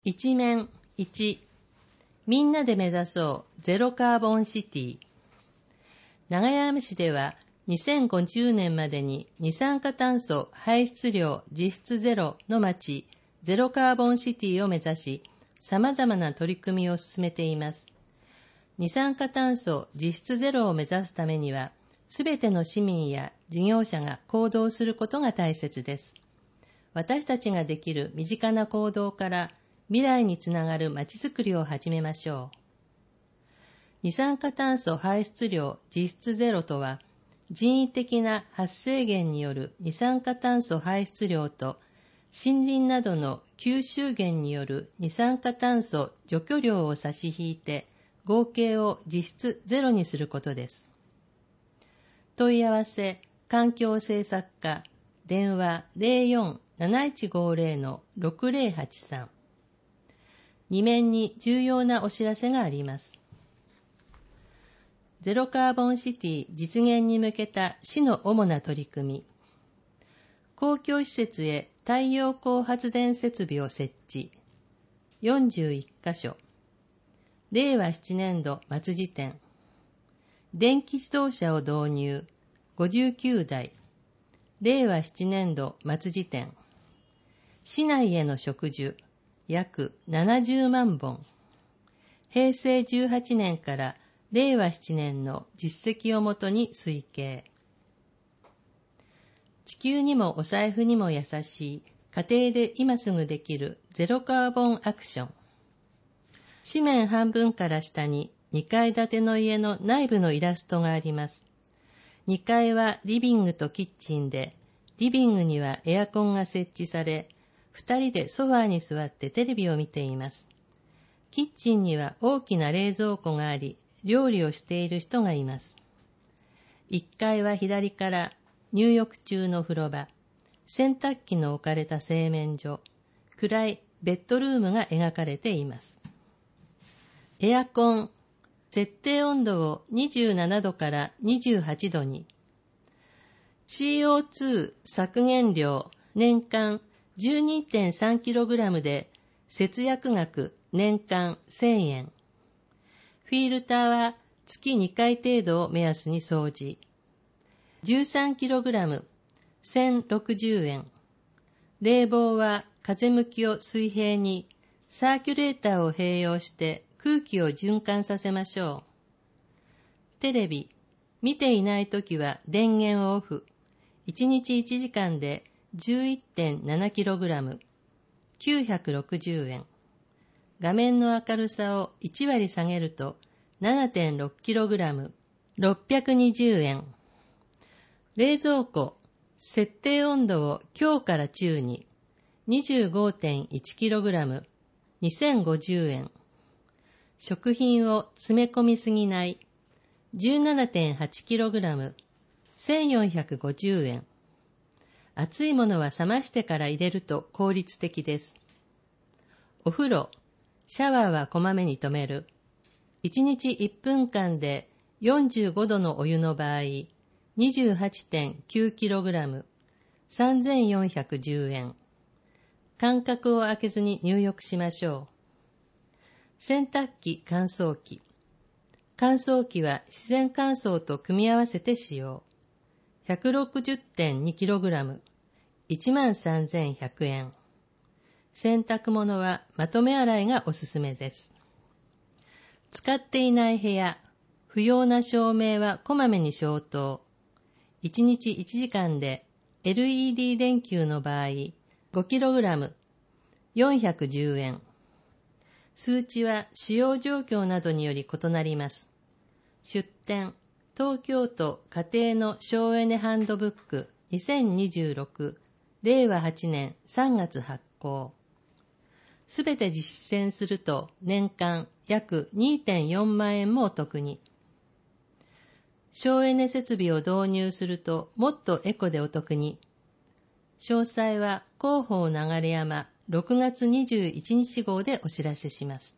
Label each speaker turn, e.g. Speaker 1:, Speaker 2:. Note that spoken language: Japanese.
Speaker 1: 一面1、みんなで目指そうゼロカーボンシティ。永山市では2050年までに二酸化炭素排出量実質ゼロの町、ゼロカーボンシティを目指し、様々な取り組みを進めています。二酸化炭素実質ゼロを目指すためには、すべての市民や事業者が行動することが大切です。私たちができる身近な行動から未来につながるまちづくりを始めましょう。二酸化炭素排出量実質ゼロとは、人為的な発生源による二酸化炭素排出量と森林などの吸収源による二酸化炭素除去量を差し引いて合計を実質ゼロにすることです。問い合わせ環境政策課電話 04-7150-6083。2面に重要なお知らせがあります。ゼロカーボンシティ実現に向けた市の主な取り組み。公共施設へ太陽光発電設備を設置。41カ所。令和7年度末時点。電気自動車を導入。59台。令和7年度末時点。市内への植樹。約70万本。平成18年から令和7年の実績をもとに推計。地球にもお財布にも優しい家庭で今すぐできるゼロカーボンアクション。紙面半分から下に2階建ての家の内部のイラストがあります。2階はリビングとキッチンで、リビングにはエアコンが設置され、2人でソファーに座ってテレビを見ています。キッチンには大きな冷蔵庫があり、料理をしている人がいます。1階は左から入浴中の風呂場、洗濯機の置かれた洗面所、暗いベッドルームが描かれています。エアコン、設定温度を27度から28度に。CO2 削減量年間 12.3kg で節約額年間1000円。フィルターは月2回程度を目安に掃除。13kg、1060円。冷房は風向きを水平に、サーキュレーターを併用して空気を循環させましょう。テレビ、見ていないときは電源をオフ。1日1時間で 11.7kg、960円。画面の明るさを1割下げると 7.6kg、620円。冷蔵庫、設定温度を強から中に、25.1kg、2050円。食品を詰め込みすぎない、17.8kg、1450円。熱いものは冷ましてから入れると効率的です。お風呂、シャワーはこまめに止める。1日1分間で45度のお湯の場合、28.9kg、3410円。間隔を空けずに入浴しましょう。洗濯機、乾燥機。乾燥機は自然乾燥と組み合わせて使用。160.2kg、13,100円。洗濯物はまとめ洗いがおすすめです。使っていない部屋、不要な照明はこまめに消灯。1日1時間で LED 電球の場合 5kg、410円。数値は使用状況などにより異なります。出典、東京都家庭の省エネハンドブック2026、令和8年3月発行。すべて実践すると年間約 2.4 万円もお得に。省エネ設備を導入するともっとエコでお得に。詳細は広報流山6月21日号でお知らせします。